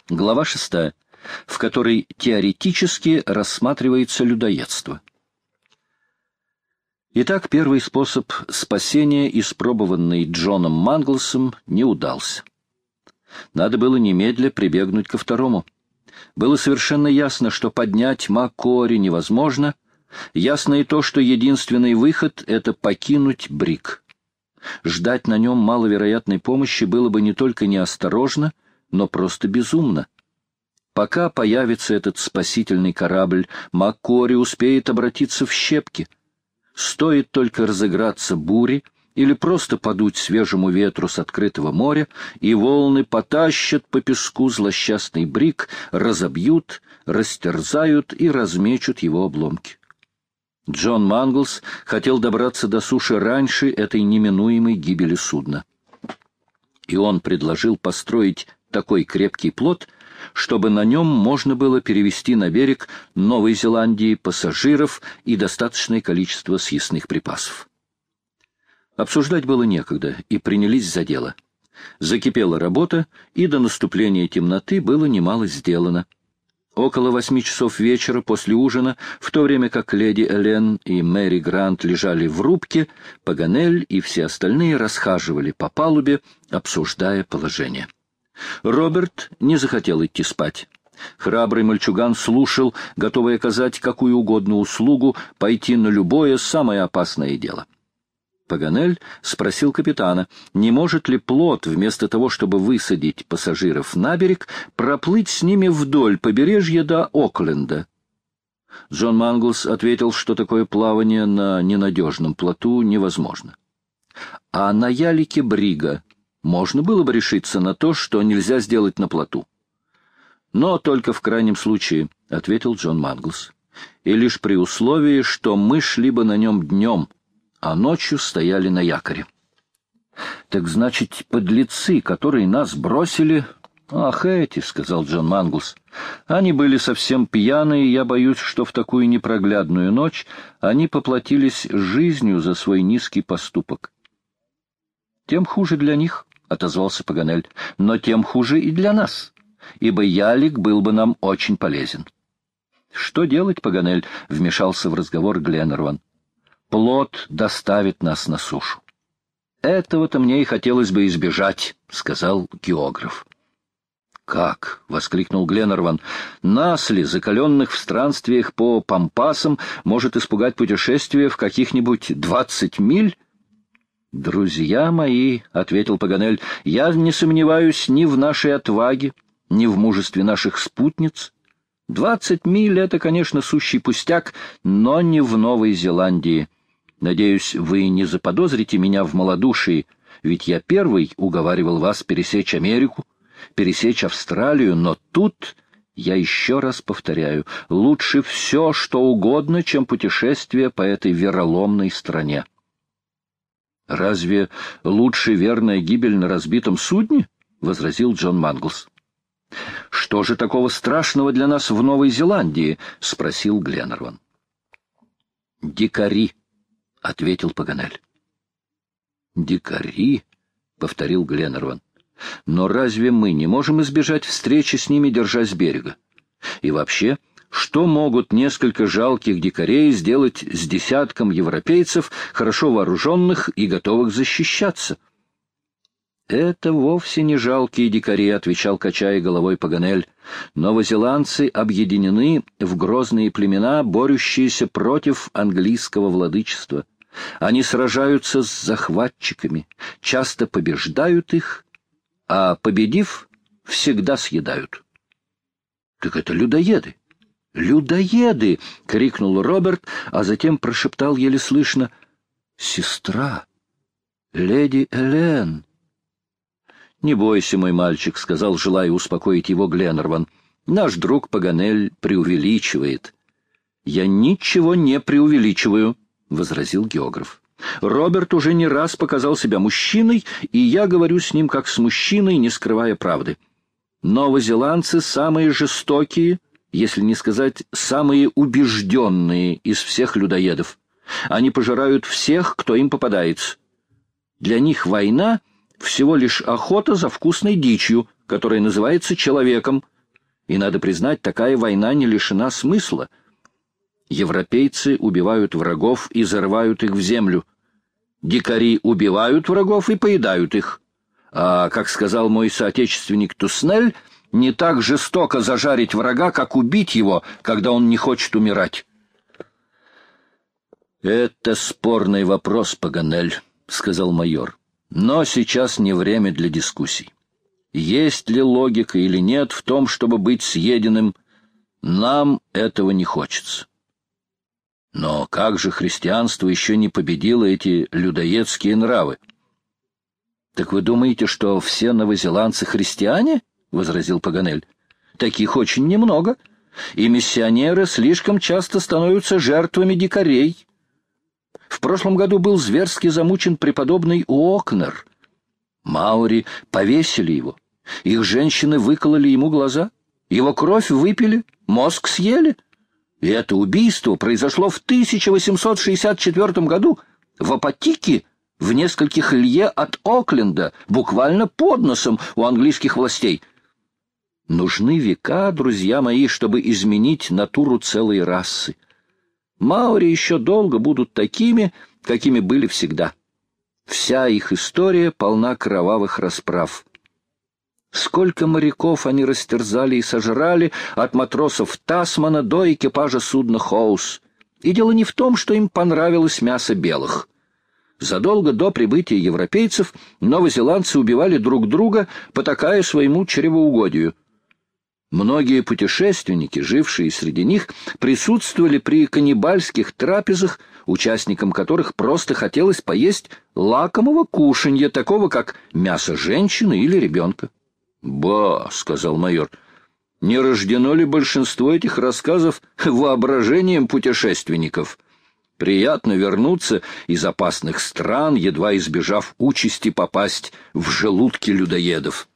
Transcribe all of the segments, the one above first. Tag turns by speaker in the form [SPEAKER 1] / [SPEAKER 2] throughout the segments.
[SPEAKER 1] Глава 6, в которой теоретически рассматривается людоедство. Итак, первый способ спасения, испробованный Джоном Манглсом, не удался. Надо было немедля прибегнуть ко второму. Было совершенно ясно, что поднять Маккори невозможно. Ясно и то, что единственный выход — это покинуть бриг. Ждать на нем маловероятной помощи было бы не только неосторожно, но просто безумно. Пока появится этот спасительный корабль, Маккори успеет обратиться в щепки. Стоит только разыграться бури или просто подуть свежему ветру с открытого моря, и волны потащат по песку злосчастный бриг, разобьют, растерзают и размечут его обломки. Джон Манглс хотел добраться до суши раньше этой неминуемой гибели судна. И он предложил построить такой крепкий плот, чтобы на нем можно было перевезти на берег Новой Зеландии пассажиров и достаточное количество съестных припасов. Обсуждать было некогда, и принялись за дело. Закипела работа, и до наступления темноты было немало сделано. Около 8 часов вечера после ужина, в то время как леди Элен и Мэри Грант лежали в рубке, Паганель и все остальные расхаживали по палубе, обсуждая положение. Роберт не захотел идти спать. Храбрый мальчуган слушал, готовый оказать какую угодно услугу, пойти на любое самое опасное дело. Паганель спросил капитана, не может ли плот, вместо того, чтобы высадить пассажиров на берег, проплыть с ними вдоль побережья до Окленда. Джон Манглс ответил, что такое плавание на ненадежном плоту невозможно. А на ялике брига можно было бы решиться на то, что нельзя сделать на плоту. «Но только в крайнем случае», — ответил Джон Манглс, — «и лишь при условии, что мы шли бы на нем днем, а ночью стояли на якоре». «Так значит, подлецы, которые нас бросили...» «Ах, эти», — сказал Джон Манглс, — «они были совсем пьяные, и я боюсь, что в такую непроглядную ночь они поплатились жизнью за свой низкий поступок». «Тем хуже для них», — отозвался Паганель, — «но тем хуже и для нас, ибо ялик был бы нам очень полезен». «Что делать, Паганель?» — вмешался в разговор Гленнерван. «Плот доставит нас на сушу». «Этого-то мне и хотелось бы избежать», — сказал географ. «Как?» — воскликнул Гленнерван. «Нас ли, закаленных в странствиях по пампасам, может испугать путешествие в каких-нибудь 20 миль?» «Друзья мои», — ответил Паганель, — «я не сомневаюсь ни в нашей отваге, ни в мужестве наших спутниц. 20 миль — это, конечно, сущий пустяк, но не в Новой Зеландии. Надеюсь, вы не заподозрите меня в малодушии, ведь я первый уговаривал вас пересечь Америку, пересечь Австралию, но тут, я еще раз повторяю, лучше все, что угодно, чем путешествие по этой вероломной стране». «Разве лучше верная гибель на разбитом судне?» — возразил Джон Манглс. «Что же такого страшного для нас в Новой Зеландии?» — спросил Гленнерван. «Дикари», — ответил Паганель. «Дикари?» — повторил Гленнерван. «Но разве мы не можем избежать встречи с ними, держась берега? И вообще, что могут несколько жалких дикарей сделать с десятком европейцев, хорошо вооруженных и готовых защищаться?» «Это вовсе не жалкие дикари», — отвечал, качая головой Паганель. «Новозеландцы объединены в грозные племена, борющиеся против английского владычества. Они сражаются с захватчиками, часто побеждают их, а, победив, всегда съедают». «Так это людоеды!» «Людоеды!» — крикнул Роберт, а затем прошептал еле слышно: «Сестра! Леди Элен!» «Не бойся, мой мальчик», — сказал, желая успокоить его Гленнерван. «Наш друг Паганель преувеличивает». «Я ничего не преувеличиваю», — возразил географ. «Роберт уже не раз показал себя мужчиной, и я говорю с ним как с мужчиной, не скрывая правды. Новозеландцы самые жестокие, если не сказать самые убежденные из всех людоедов. Они пожирают всех, кто им попадается. Для них война — всего лишь охота за вкусной дичью, которая называется человеком, И, надо признать, такая война не лишена смысла. Европейцы убивают врагов и зарывают их в землю. Дикари убивают врагов и поедают их. А, как сказал мой соотечественник Туснель, не так жестоко зажарить врага, как убить его, когда он не хочет умирать. «Это спорный вопрос, Паганель», — сказал майор. «Но сейчас не время для дискуссий. Есть ли логика или нет в том, чтобы быть съеденным, нам этого не хочется. Но как же христианство еще не победило эти людоедские нравы?» «Так вы думаете, что все новозеландцы христиане?» — возразил Паганель. «Таких очень немного, и миссионеры слишком часто становятся жертвами дикарей. В прошлом году был зверски замучен преподобный Уокнер. Маори повесили его. Их женщины выкололи ему глаза, его кровь выпили, мозг съели. И это убийство произошло в 1864 году в Апатике, в нескольких лье от Окленда, буквально под носом у английских властей. Нужны века, друзья мои, чтобы изменить натуру целой расы. Маори еще долго будут такими, какими были всегда. Вся их история полна кровавых расправ. Сколько моряков они растерзали и сожрали, от матросов Тасмана до экипажа судна Хоус. И дело не в том, что им понравилось мясо белых. Задолго до прибытия европейцев новозеландцы убивали друг друга, потакая своему чревоугодию. Многие путешественники, жившие среди них, присутствовали при каннибальских трапезах, участникам которых просто хотелось поесть лакомого кушанья, такого как мясо женщины или ребенка. «Ба», — сказал майор, — «не рождено ли большинство этих рассказов воображением путешественников? Приятно вернуться из опасных стран, едва избежав участи попасть в желудки людоедов».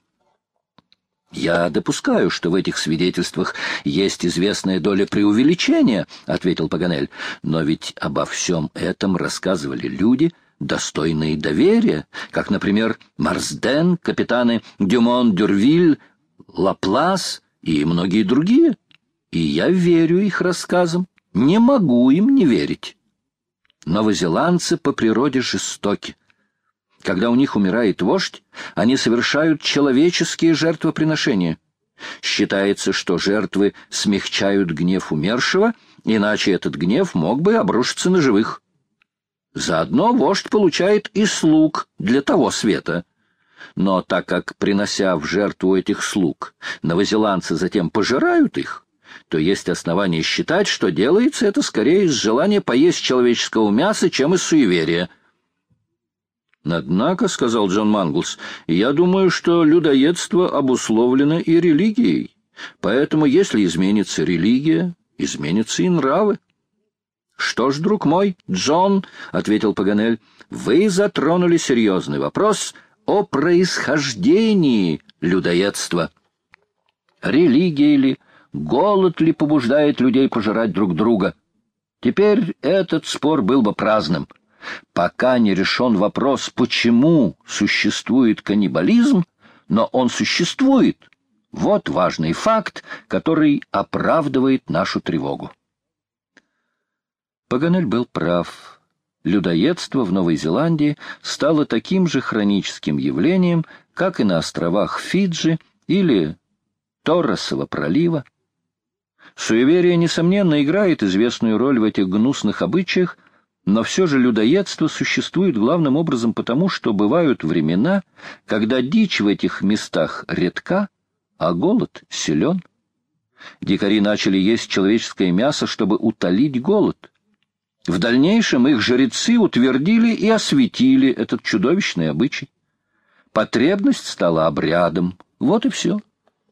[SPEAKER 1] «Я допускаю, что в этих свидетельствах есть известная доля преувеличения», — ответил Паганель. «Но ведь обо всем этом рассказывали люди, достойные доверия, как, например, Марсден, капитаны Дюмон, Дюрвиль, Лаплас и многие другие. И я верю их рассказам, не могу им не верить. Новозеландцы по природе жестоки. Когда у них умирает вождь, они совершают человеческие жертвоприношения. Считается, что жертвы смягчают гнев умершего, иначе этот гнев мог бы обрушиться на живых. Заодно вождь получает и слуг для того света. Но так как, принося в жертву этих слуг, новозеландцы затем пожирают их, то есть основания считать, что делается это скорее из желания поесть человеческого мяса, чем из суеверия. «Однако, — сказал Джон Манглс, — я думаю, что людоедство обусловлено и религией. Поэтому, если изменится религия, изменятся и нравы». «Что ж, друг мой, Джон, — ответил Паганель, — вы затронули серьезный вопрос о происхождении людоедства. Религия ли, голод ли побуждает людей пожирать друг друга? Теперь этот спор был бы праздным. Пока не решен вопрос, почему существует каннибализм, но он существует. Вот важный факт, который оправдывает нашу тревогу». Паганель был прав. Людоедство в Новой Зеландии стало таким же хроническим явлением, как и на островах Фиджи или Торресова пролива. Суеверие, несомненно, играет известную роль в этих гнусных обычаях, но все же людоедство существует главным образом потому, что бывают времена, когда дичь в этих местах редка, а голод силен. Дикари начали есть человеческое мясо, чтобы утолить голод. В дальнейшем их жрецы утвердили и осветили этот чудовищный обычай. Потребность стала обрядом. Вот и все.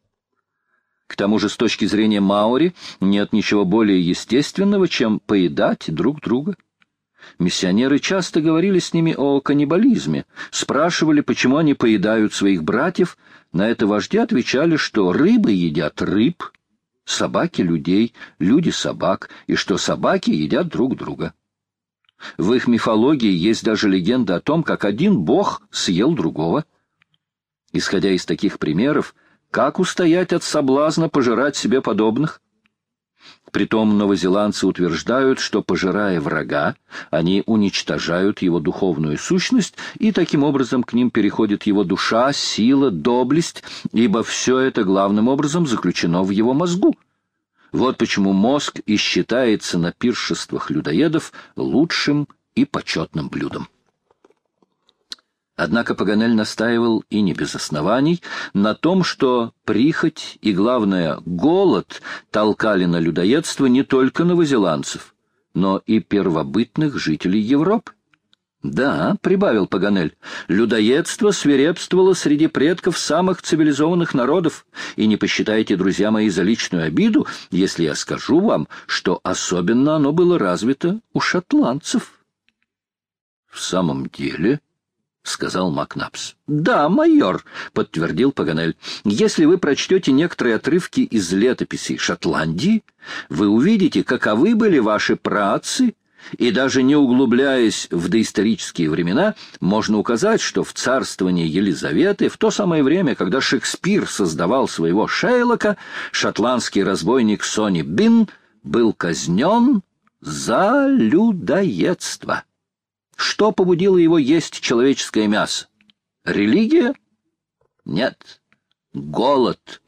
[SPEAKER 1] К тому же, с точки зрения маори, нет ничего более естественного, чем поедать друг друга. Миссионеры часто говорили с ними о каннибализме, спрашивали, почему они поедают своих братьев. На это вожди отвечали, что рыбы едят рыб, собаки — людей, люди — собак, и что собаки едят друг друга. В их мифологии есть даже легенда о том, как один бог съел другого. Исходя из таких примеров, Как устоять от соблазна пожирать себе подобных? Притом новозеландцы утверждают, что, пожирая врага, они уничтожают его духовную сущность, и таким образом к ним переходит его душа, сила, доблесть, ибо все это главным образом заключено в его мозгу. Вот почему мозг и считается на пиршествах людоедов лучшим и почетным блюдом. Однако Паганель настаивал, и не без оснований, на том, что прихоть и, главное, голод толкали на людоедство не только новозеландцев, но и первобытных жителей Европы. «Да», — прибавил Паганель, — «людоедство свирепствовало среди предков самых цивилизованных народов, и не посчитайте, друзья мои, за личную обиду, если я скажу вам, что особенно оно было развито у шотландцев». «В самом деле?» — сказал Макнапс. «Да, майор», — подтвердил Паганель. «Если вы прочтете некоторые отрывки из летописей Шотландии, вы увидите, каковы были ваши праотцы, и даже не углубляясь в доисторические времена, можно указать, что в царствовании Елизаветы, в то самое время, когда Шекспир создавал своего Шейлока, шотландский разбойник Сони Бин был казнен за людоедство. Что побудило его есть человеческое мясо? Религия? Нет. Голод.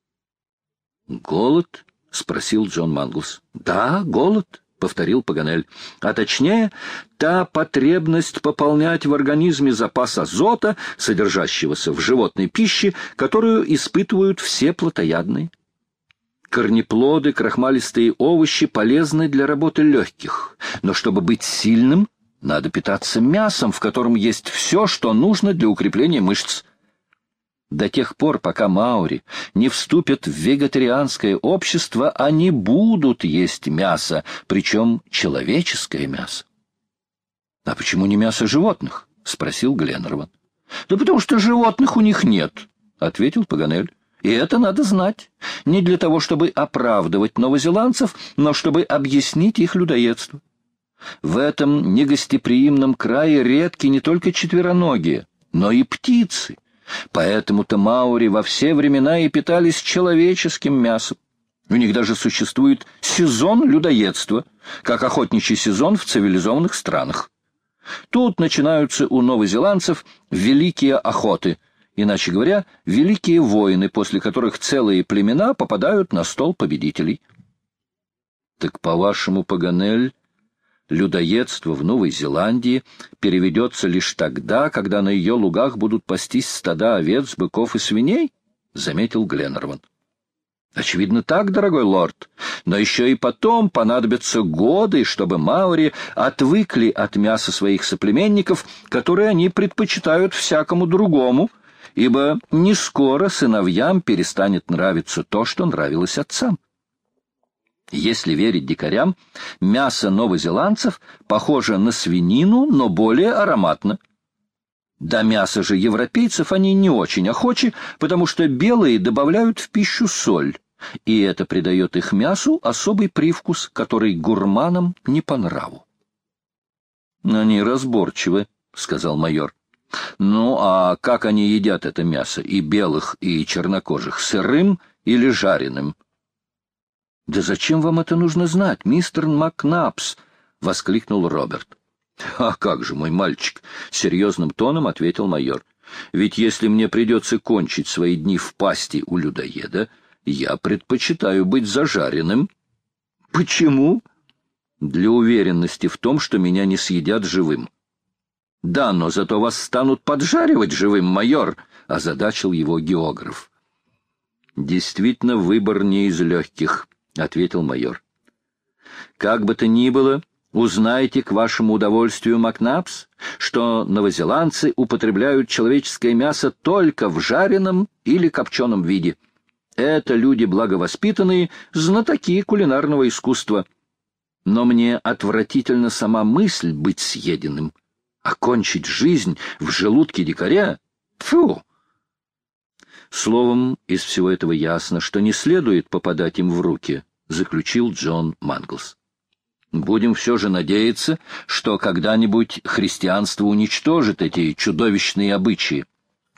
[SPEAKER 1] «Голод?» — спросил Джон Манглс. «Да, голод», — повторил Паганель. «А точнее, та потребность пополнять в организме запас азота, содержащегося в животной пище, которую испытывают все плотоядные. Корнеплоды, крахмалистые овощи полезны для работы легких, но чтобы быть сильным, надо питаться мясом, в котором есть все, что нужно для укрепления мышц. До тех пор, пока маори не вступят в вегетарианское общество, они будут есть мясо, причем человеческое мясо». «А почему не мясо животных?» — спросил Гленнерван. «Да потому что животных у них нет», — ответил Паганель. «И это надо знать. Не для того, чтобы оправдывать новозеландцев, но чтобы объяснить их людоедство. В этом негостеприимном крае редки не только четвероногие, но и птицы. Поэтому-то маори во все времена и питались человеческим мясом. У них даже существует сезон людоедства, как охотничий сезон в цивилизованных странах. Тут начинаются у новозеландцев великие охоты, иначе говоря, великие войны, после которых целые племена попадают на стол победителей». «Так, по-вашему, Паганель, людоедство в Новой Зеландии переведется лишь тогда, когда на ее лугах будут пастись стада овец, быков и свиней?» — заметил Гленнерван. «Очевидно так, дорогой лорд, но еще и потом понадобятся годы, чтобы маори отвыкли от мяса своих соплеменников, которые они предпочитают всякому другому, ибо не скоро сыновьям перестанет нравиться то, что нравилось отцам. Если верить дикарям, мясо новозеландцев похоже на свинину, но более ароматно. До мяса же европейцев они не очень охочи, потому что белые добавляют в пищу соль, и это придает их мясу особый привкус, который гурманам не по нраву». «Они разборчивы», — сказал майор. «Ну, а как они едят это мясо, и белых, и чернокожих, сырым или жареным?» «Да зачем вам это нужно знать, мистер Макнапс?» — воскликнул Роберт. «А как же, мой мальчик?» — серьезным тоном ответил майор. «Ведь если мне придется кончить свои дни в пасти у людоеда, я предпочитаю быть зажаренным». «Почему?» «Для уверенности в том, что меня не съедят живым». «Да, но зато вас станут поджаривать живым, майор», — озадачил его географ. «Действительно, выбор не из легких», — ответил майор. «Как бы то ни было, узнайте к вашему удовольствию, Макнапс, что новозеландцы употребляют человеческое мясо только в жареном или копченом виде. Это люди благовоспитанные, знатоки кулинарного искусства. Но мне отвратительна сама мысль быть съеденным. Окончить жизнь в желудке дикаря? Фу!» «Словом, из всего этого ясно, что не следует попадать им в руки», — заключил Джон Манглс. «Будем все же надеяться, что когда-нибудь христианство уничтожит эти чудовищные обычаи».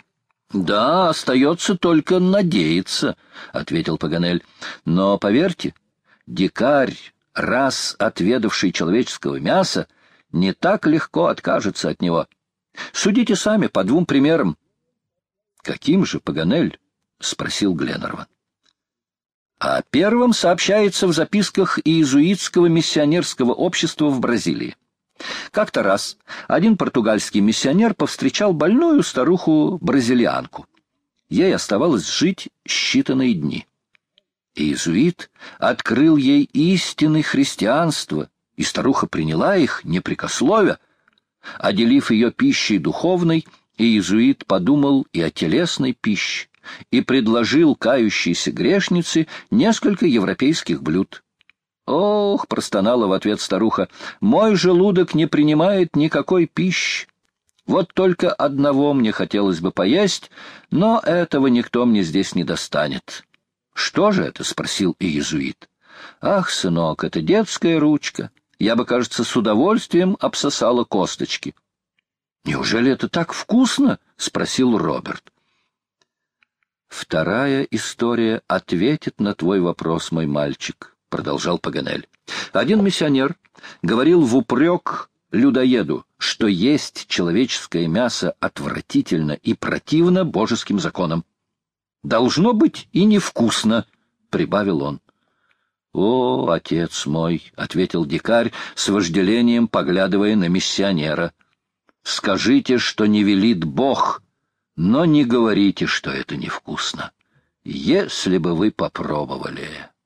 [SPEAKER 1] — Да, остается только надеяться, — ответил Паганель. — Но поверьте, дикарь, раз отведавший человеческого мяса, не так легко откажется от него. Судите сами по двум примерам. — Каким же, Паганель? — спросил Гленнерван. О первом сообщается в записках иезуитского миссионерского общества в Бразилии. Как-то раз один португальский миссионер повстречал больную старуху-бразильянку. Ей оставалось жить считанные дни. Иезуит открыл ей истины христианства, и старуха приняла их, не прекословя. Отделив ее пищей духовной, иезуит подумал и о телесной пище, и предложил кающейся грешнице несколько европейских блюд. «Ох!» — простонала в ответ старуха, — «мой желудок не принимает никакой пищи. Вот только одного мне хотелось бы поесть, но этого никто мне здесь не достанет». «Что же это?» — спросил иезуит. «Ах, сынок, это детская ручка. Я бы, кажется, с удовольствием обсосала косточки». «Неужели это так вкусно?» — спросил Роберт. «Вторая история ответит на твой вопрос, мой мальчик», — продолжал Паганель. «Один миссионер говорил вупрек людоеду, что есть человеческое мясо отвратительно и противно божеским законам. Должно быть и невкусно», — прибавил он. «О, отец мой», — ответил дикарь с вожделением, поглядывая на миссионера, — «скажите, что не велит Бог, но не говорите, что это невкусно, если бы вы попробовали».